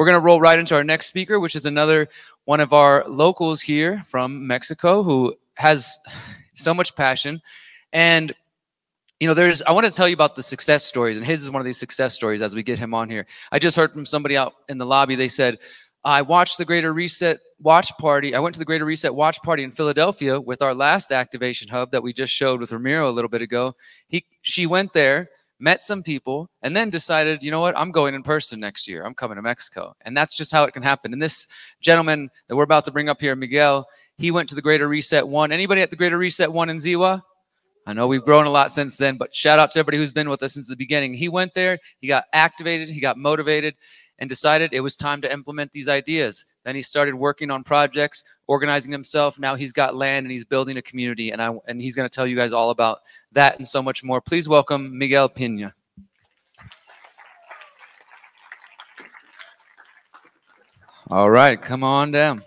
we're going to roll right into our next speaker, which is another one of our locals here from Mexico who has so much passion. And I want to tell you about the success stories, and his is one of these success stories as we get him on here. I just heard from somebody out in the lobby. They said, I watched the Greater Reset watch party. I went to the Greater Reset watch party in Philadelphia with our last activation hub that we just showed with Ramiro a little bit ago. She went there, met some people, and then decided, you know what, I'm going in person next year. I'm coming to Mexico. And that's just how it can happen. And this gentleman that we're about to bring up here, Miguel, he went to the Greater Reset 1. Anybody at the Greater Reset 1 in Ziwa? I know we've grown a lot since then, but shout out to everybody who's been with us since the beginning. He went there, he got activated, he got motivated, and decided it was time to implement these ideas. Then he started working on projects, organizing himself. Now he's got land and he's building a community, and he's going to tell you guys all about that and so much more. Please welcome Miguel Pina. All right, come on down.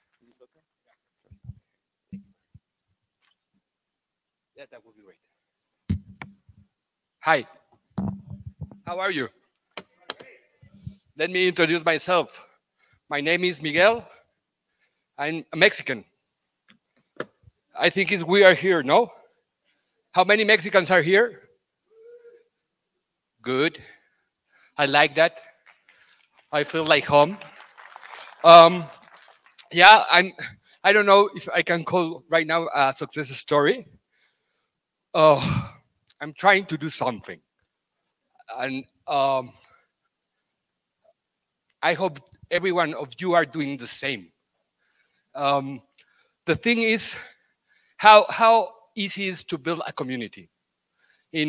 That would be great. Hi, how are you? Let me introduce myself. My name is Miguel. I'm a Mexican. I think we are here, no? How many Mexicans are here? Good. I like that. I feel like home. Yeah, I don't know if I can call right now a success story. I'm trying to do something, and I hope every one of you are doing the same. The thing is, how easy it is to build a community. In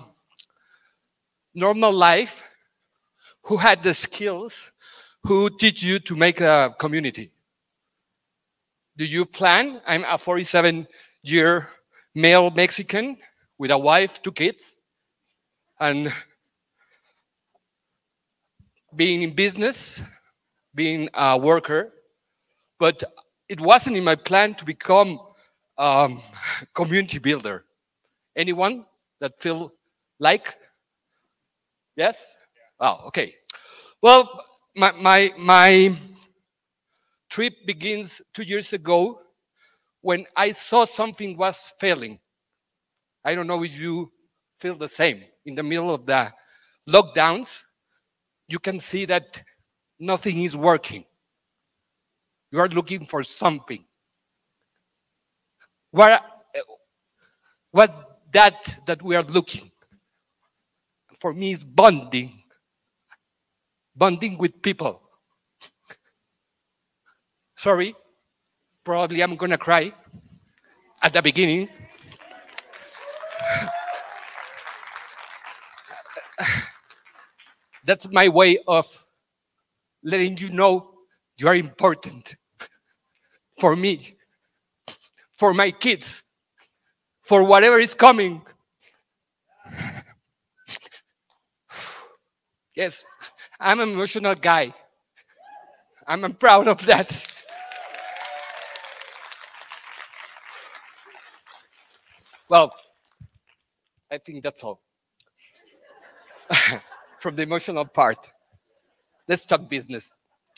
normal life, who had the skills, who teach you to make a community? Do you plan? I'm a 47-year male Mexican with a wife, 2 kids, and being in business, being a worker, but it wasn't in my plan to become community builder. Anyone that feel like? Yes? Oh, okay. Well, my trip begins 2 years ago when I saw something was failing. I don't know if you feel the same. In the middle of the lockdowns, you can see that nothing is working. You are looking for something. What's that we are looking? For me, is bonding. Bonding with people. Sorry, probably I'm gonna cry at the beginning. That's my way of letting you know you are important for me, for my kids, for whatever is coming. Yes, I'm an emotional guy. I'm proud of that. Well, I think that's all. From the emotional part. Let's talk business.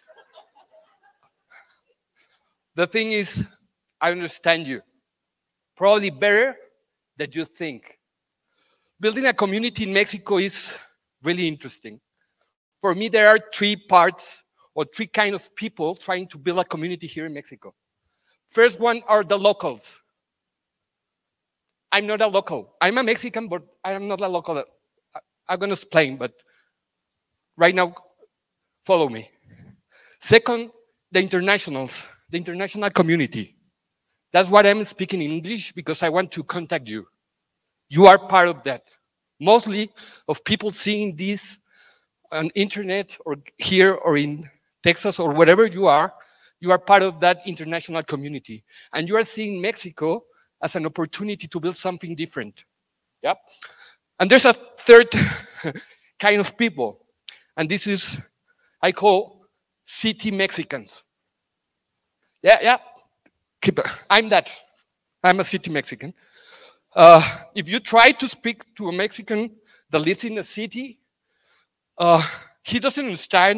The thing is, I understand you. Probably better than you think. Building a community in Mexico is really interesting. For me, there are 3 parts or 3 kind of people trying to build a community here in Mexico. First one are the locals. I'm not a local. I'm a Mexican, but I am not a local. I'm going to explain, but right now, follow me. Second, the internationals, the international community. That's why I'm speaking in English, because I want to contact you. You are part of that. Mostly of people seeing this on internet or here or in Texas or wherever you are part of that international community. And you are seeing Mexico as an opportunity to build something different. Yeah. And there's a third kind of people. And this is, I call city Mexicans. Yeah. Keep it. I'm that. I'm a city Mexican. If you try to speak to a Mexican that lives in a city, he doesn't understand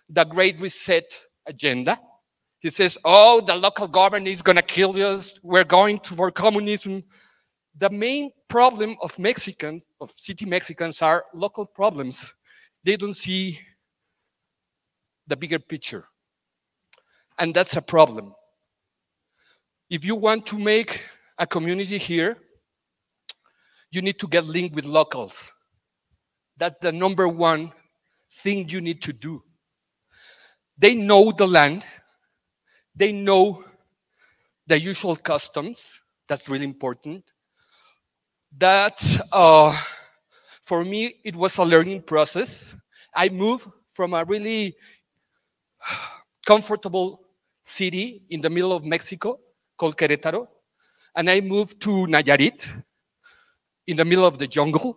the Great Reset agenda. He says, oh, the local government is going to kill us. We're going for communism. The main problem of Mexicans, of city Mexicans, are local problems. They don't see the bigger picture. And that's a problem. If you want to make a community here, you need to get linked with locals. That's the number one thing you need to do. They know the land. They know the usual customs. That's really important. That, for me, it was a learning process. I moved from a really comfortable city in the middle of Mexico called Querétaro, and I moved to Nayarit in the middle of the jungle.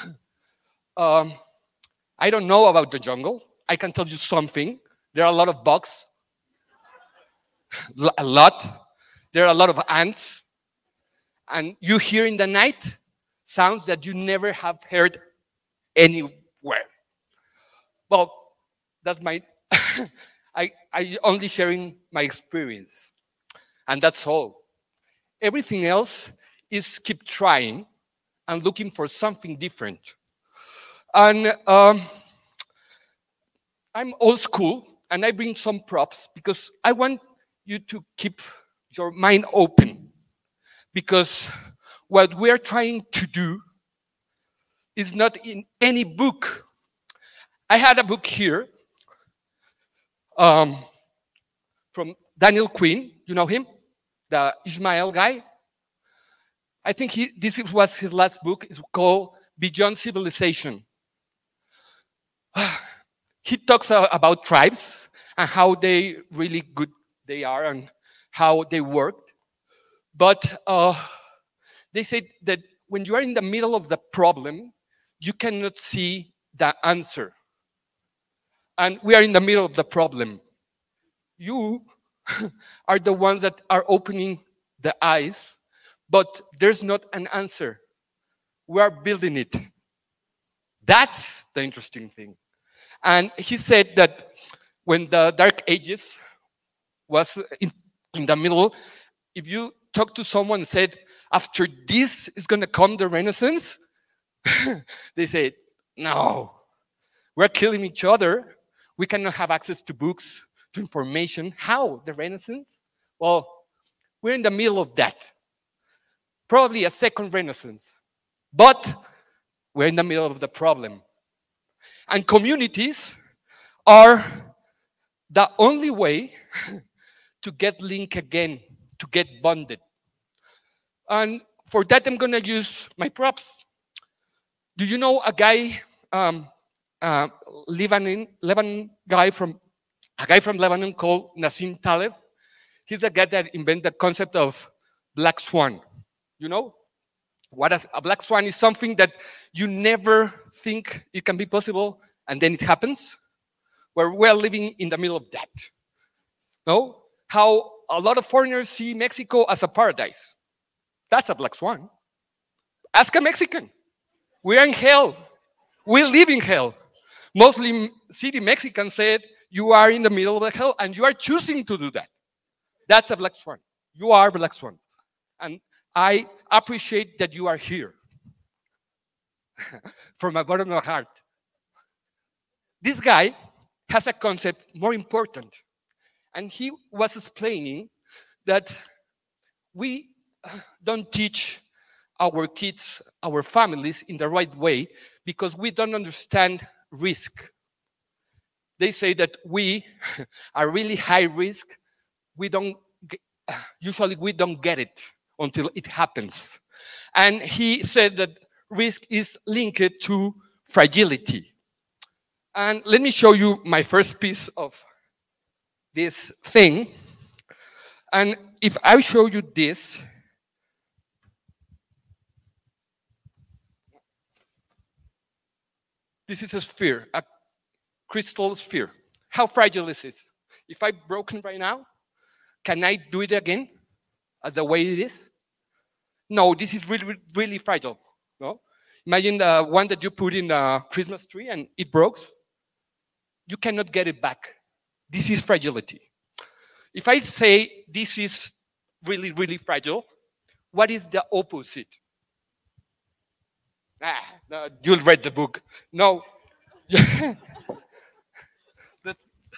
I don't know about the jungle. I can tell you something. There are a lot of bugs. A lot. There are a lot of ants. And you hear in the night sounds that you never have heard anywhere. Well, that's my, I only sharing my experience. And that's all. Everything else is keep trying and looking for something different. And I'm old school, and I bring some props because I want you to keep your mind open. Because what we're trying to do is not in any book. I had a book here from Daniel Quinn. You know him? The Ishmael guy. I think this was his last book. It's called Beyond Civilization. He talks about tribes and how they really good they are and how they work. But they say that when you are in the middle of the problem, you cannot see the answer. And we are in the middle of the problem. You are the ones that are opening the eyes, but there's not an answer. We are building it. That's the interesting thing. And he said that when the Dark Ages was in the middle, if you talk to someone and said, after this is going to come the Renaissance, they say, no, we're killing each other. We cannot have access to books, to information. How? The Renaissance? Well, we're in the middle of that. Probably a second Renaissance. But we're in the middle of the problem. And communities are the only way to get linked again, to get bonded. And for that, I'm going to use my props. Do you know a guy, Lebanon guy from Lebanon called Nassim Taleb? He's a guy that invented the concept of black swan. You know? A black swan is something that you never think it can be possible, and then it happens. Where we're living in the middle of that. No? How a lot of foreigners see Mexico as a paradise. That's a black swan. Ask a Mexican. We are in hell. We live in hell. Mostly city Mexicans said, you are in the middle of the hell, and you are choosing to do that. That's a black swan. You are black swan. And I appreciate that you are here. From my bottom of my heart. This guy has a concept more important. And he was explaining that we don't teach our kids, our families in the right way because we don't understand risk. They say that we are really high risk. Usually we don't get it until it happens. And he said that risk is linked to fragility. And let me show you my first piece of this thing. And if I show you this, this is a sphere, a crystal sphere. How fragile is this? If I broken right now, can I do it again as the way it is? No, this is really, really fragile. No? Imagine the one that you put in a Christmas tree and it broke. you cannot get it back. This is fragility. If I say this is really, really fragile, what is the opposite? No, you'll read the book. No. the,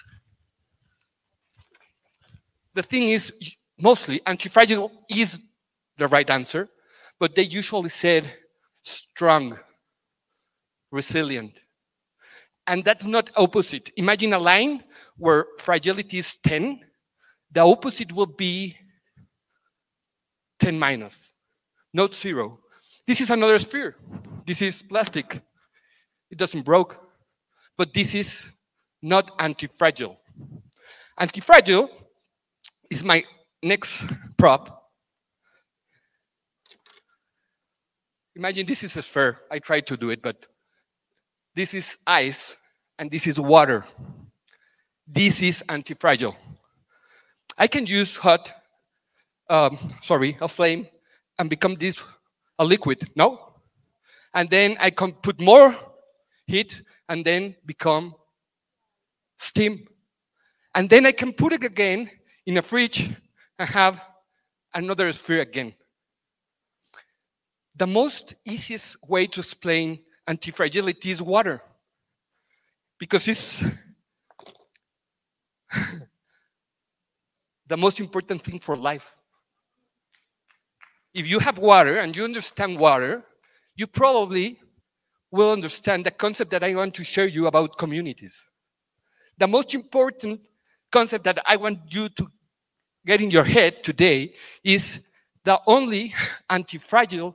the thing is, mostly, anti-fragile is the right answer, but they usually said strong, resilient. And that's not opposite. Imagine a line where fragility is 10. The opposite will be 10 minus, not 0. This is another sphere. This is plastic. It doesn't break. But this is not anti-fragile. Anti-fragile is my next prop. Imagine this is a sphere. I tried to do it, but this is ice and this is water. This is anti-fragile. I can use a flame and become this a liquid, no? And then I can put more heat and then become steam. And then I can put it again in a fridge and have another sphere again. The most easiest way to explain anti-fragility is water, because it's the most important thing for life. If you have water and you understand water, you probably will understand the concept that I want to share you about communities. The most important concept that I want you to get in your head today is the only anti-fragile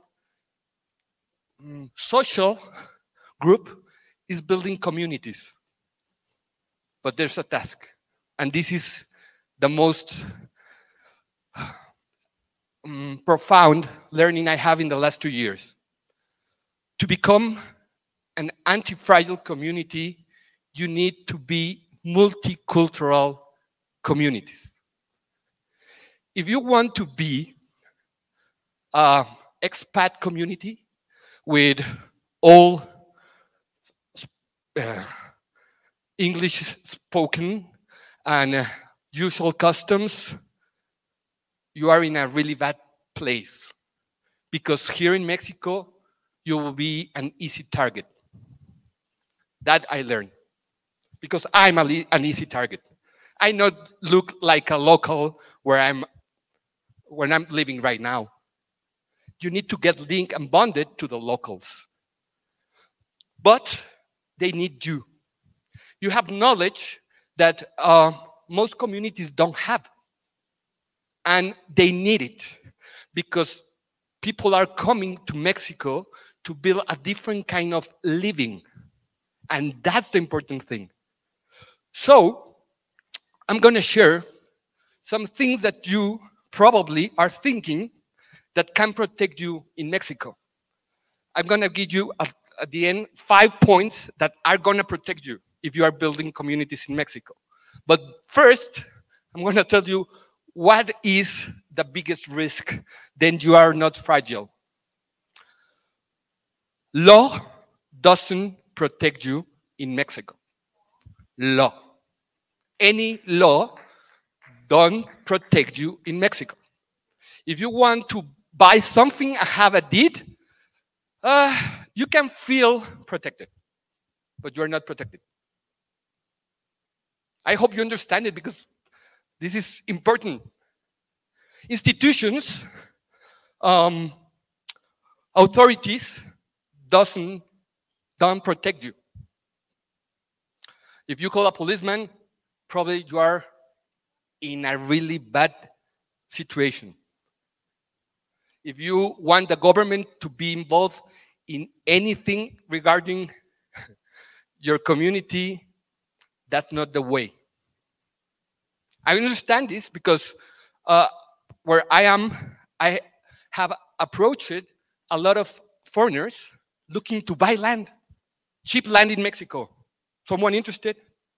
social group is building communities. But there's a task, and this is the most profound learning I have in the last 2 years. To become an anti-fragile community, you need to be multicultural communities. If you want to be an expat community with all English spoken and usual customs, you are in a really bad place, because here in Mexico, you will be an easy target. That I learned, because I'm an easy target. I not look like a local where I'm living right now. You need to get linked and bonded to the locals. But they need you. You have knowledge that most communities don't have. And they need it, because people are coming to Mexico to build a different kind of living. And that's the important thing. So I'm going to share some things that you probably are thinking that can protect you in Mexico. I'm going to give you at the end 5 points that are going to protect you if you are building communities in Mexico. But first, I'm going to tell you what is the biggest risk, then you are not fragile. Law doesn't protect you in Mexico. Law. Any law don't protect you in Mexico. If you want to buy something and have a deed, you can feel protected, but you are not protected. I hope you understand it, because this is important. Institutions, authorities don't protect you. If you call a policeman, probably you are in a really bad situation. If you want the government to be involved in anything regarding your community, that's not the way. I understand this because where I am, I have approached a lot of foreigners looking to buy land, cheap land in Mexico. Someone interested?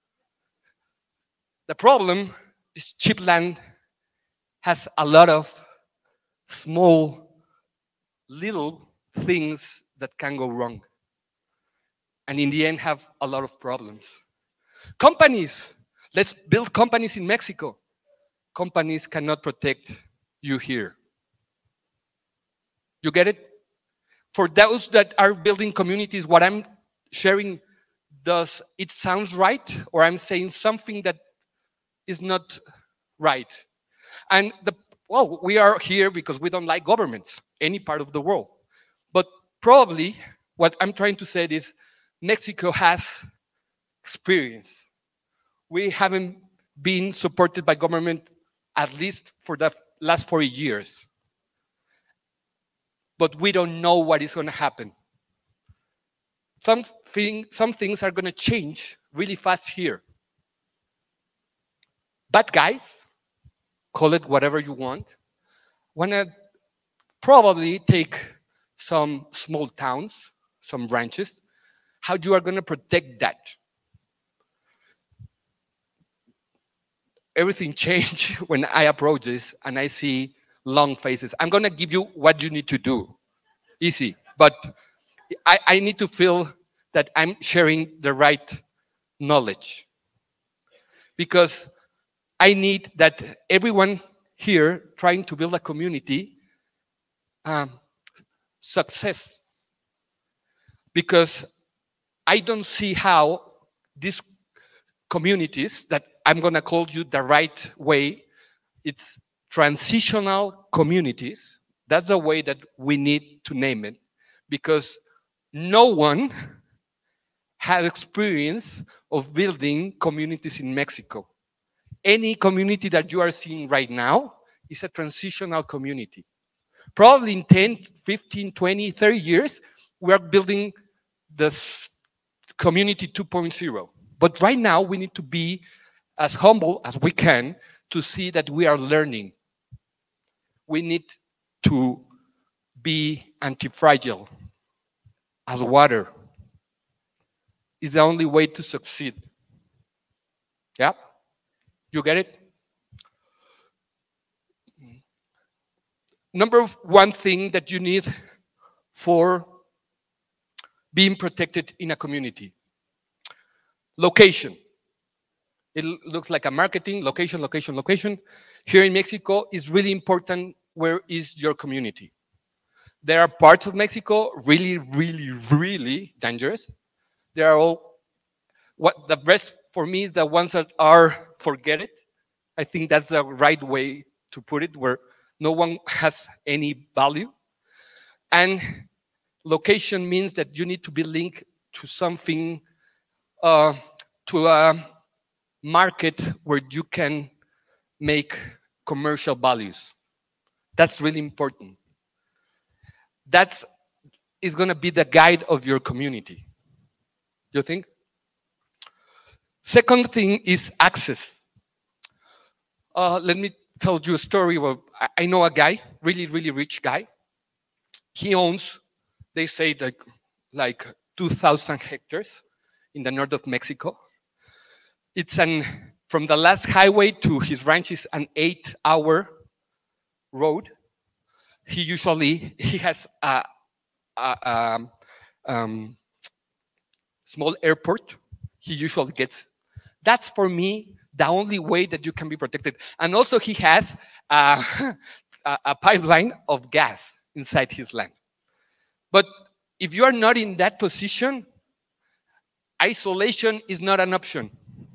The problem is cheap land has a lot of small, little things that can go wrong. And in the end, have a lot of problems. Companies, let's build companies in Mexico. Companies cannot protect you here. You get it? For those that are building communities, what I'm sharing, does it sound right? Or I'm saying something that is not right? And well, we are here because we don't like governments, any part of the world. But probably what I'm trying to say is Mexico has experience. We haven't been supported by government at least for the last 40 years. But we don't know what is going to happen. Some things are going to change really fast here. Bad guys, call it whatever you want to probably take some small towns, some ranches. How you are going to protect that? Everything changed when I approach this and I see long faces. I'm going to give you what you need to do. Easy. But I need to feel that I'm sharing the right knowledge. Because I need that everyone here trying to build a community success. Because I don't see how these communities that I'm going to call you the right way, it's transitional communities. That's the way that we need to name it. Because no one had experience of building communities in Mexico. Any community that you are seeing right now is a transitional community. Probably in 10, 15, 20, 30 years, we are building this community 2.0. But right now, we need to be as humble as we can to see that we are learning. We need to be anti-fragile as water. Is the only way to succeed. Yeah? You get it? Number one thing that you need for being protected in a community. Location. It looks like a marketing, location, location, location. Here in Mexico, it's really important where is your community. There are parts of Mexico really, really, really dangerous. They are all, what the best for me is the ones that are forget it. I think that's the right way to put it, where no one has any value. And location means that you need to be linked to something, to a market where you can make commercial values. That's really important. That is going to be the guide of your community. You think? Second thing is access. Let me tell you a story. I know a guy, really, really rich guy. He owns, they say, like 2,000 hectares in the north of Mexico. It's from the last highway to his ranch is an 8-hour road. He has a small airport. He usually gets. That's for me the only way that you can be protected. And also he has a pipeline of gas inside his land. But if you are not in that position, isolation is not an option.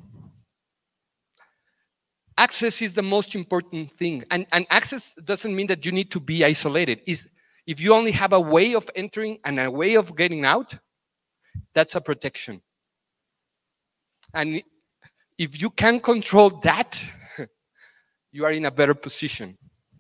Access is the most important thing. And access doesn't mean that you need to be isolated. If you only have a way of entering and a way of getting out, that's a protection. And if you can control that, you are in a better position.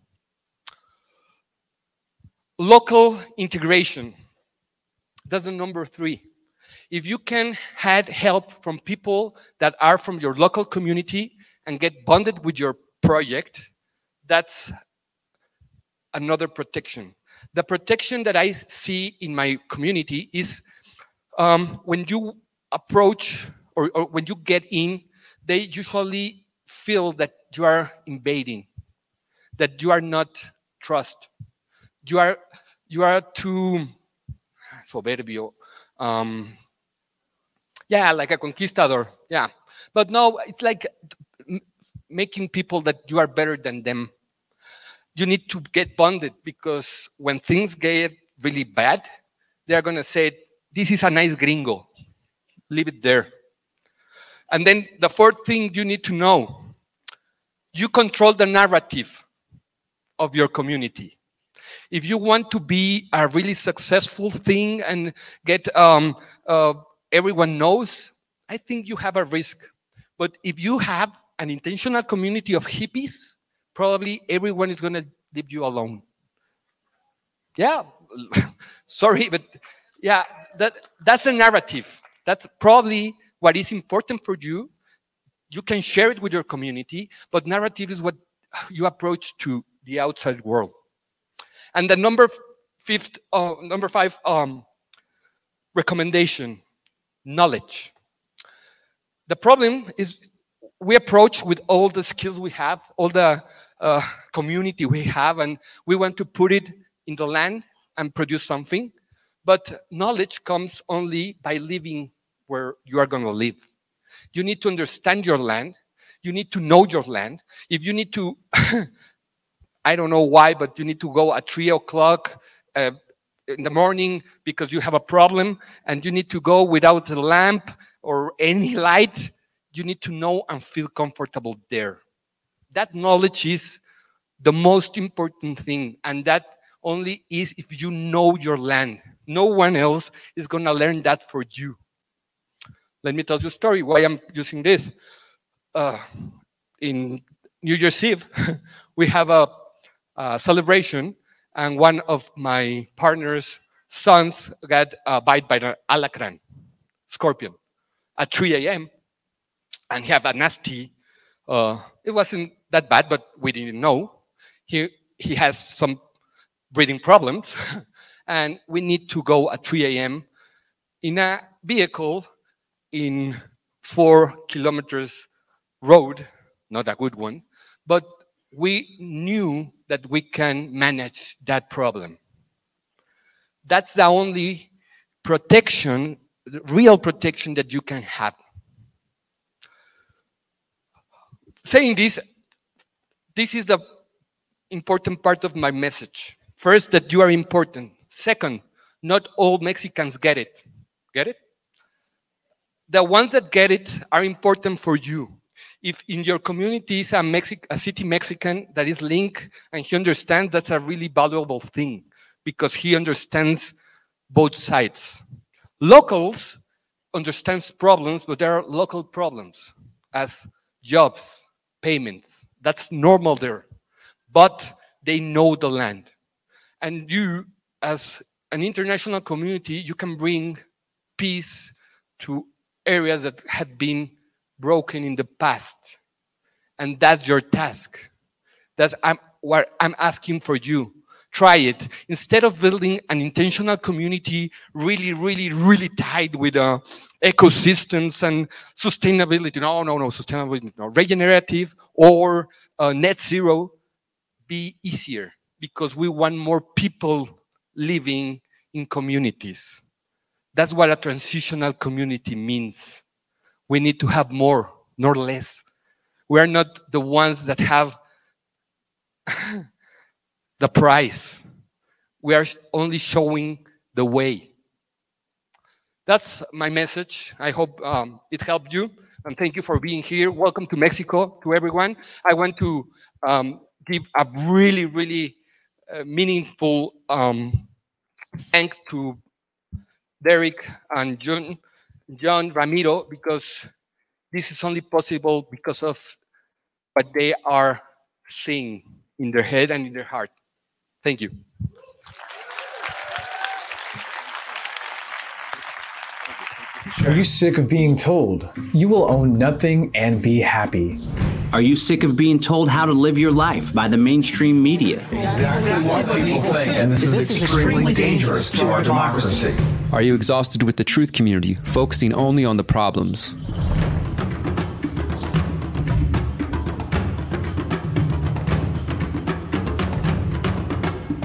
Local integration. That's the number 3. If you can have help from people that are from your local community and get bonded with your project, that's another protection. The protection that I see in my community is when you approach or when you get in, they usually feel that you are invading, that you are not trust. You are too soberbio. Yeah, like a conquistador. Yeah. But no, it's like making people that you are better than them. You need to get bonded, because when things get really bad, they're going to say, this is a nice gringo. Leave it there. And then the fourth thing you need to know, you control the narrative of your community. If you want to be a really successful thing and get everyone knows, I think you have a risk. But if you have an intentional community of hippies, probably everyone is going to leave you alone. Yeah, sorry, but yeah, that's a narrative. That's probably what is important for you. You can share it with your community, but narrative is what you approach to the outside world. And the number five recommendation, knowledge. The problem is we approach with all the skills we have, all the community we have, and we want to put it in the land and produce something. But knowledge comes only by living where you are going to live. You need to understand your land. You need to know your land. If you need to, I don't know why, but you need to go at 3 o'clock in the morning because you have a problem, and you need to go without a lamp or any light, you need to know and feel comfortable there. That knowledge is the most important thing, and that only is if you know your land. No one else is going to learn that for you. Let me tell you a story why I'm using this. In New Year's Eve, we have a celebration, and one of my partner's sons got bitten by an alacran, scorpion, at 3 a.m. And he had a nasty, it wasn't that bad, but we didn't know. He has some breathing problems, and we need to go at 3 a.m. in a vehicle in 4 kilometers road, not a good one, but we knew that we can manage that problem. That's the only protection, the real protection that you can have. Saying this is the important part of my message. First, that you are important. Second, not all Mexicans get it. Get it? The ones that get it are important for you. If in your community is a city Mexican that is linked and he understands, that's a really valuable thing because he understands both sides. Locals understands problems, but there are local problems as jobs, payments. That's normal there. But they know the land. And you, as an international community, you can bring peace to areas that had been broken in the past. And that's your task. That's what I'm asking for you. Try it. Instead of building an intentional community really tied with ecosystems and sustainability. No, sustainability. No. Regenerative or net zero, be easier because we want more people living in communities. That's what a transitional community means. We need to have more, nor less. We are not the ones that have the prize. We are only showing the way. That's my message. I hope it helped you. And thank you for being here. Welcome to Mexico, to everyone. I want to give a really meaningful thanks to Derek and John Ramiro, because this is only possible because of what they are seeing in their head and in their heart. Thank you. Are you sick of being told you will own nothing and be happy? Are you sick of being told how to live your life by the mainstream media? Exactly what people think, and this is extremely dangerous to our democracy. Are you exhausted with the truth community, focusing only on the problems?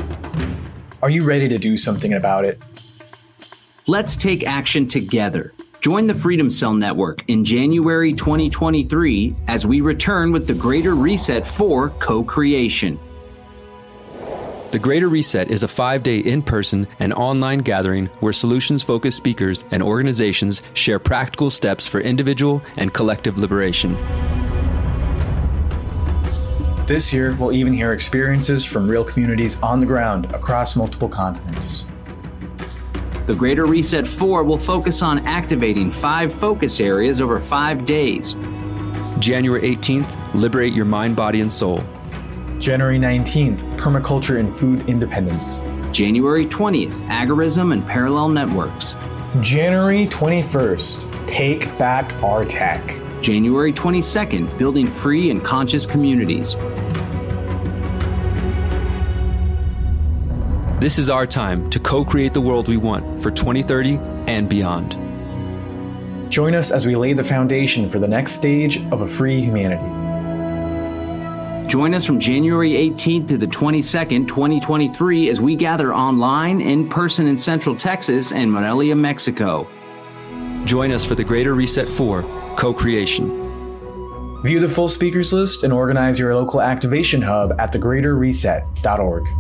Are you ready to do something about it? Let's take action together. Join the Freedom Cell Network in January 2023 as we return with the Greater Reset for co-creation. The Greater Reset is a 5-day in-person and online gathering where solutions-focused speakers and organizations share practical steps for individual and collective liberation. This year, we'll even hear experiences from real communities on the ground across multiple continents. The Greater Reset 4 will focus on activating 5 focus areas over 5 days. January 18th, liberate your mind, body, and soul. January 19th, permaculture and food independence. January 20th, agorism and parallel networks. January 21st, take back our tech. January 22nd, building free and conscious communities. This is our time to co-create the world we want for 2030 and beyond. Join us as we lay the foundation for the next stage of a free humanity. Join us from January 18th to the 22nd, 2023, as we gather online, in person in Central Texas and Morelia, Mexico. Join us for the Greater Reset 4 co-creation. View the full speakers list and organize your local activation hub at thegreaterreset.org.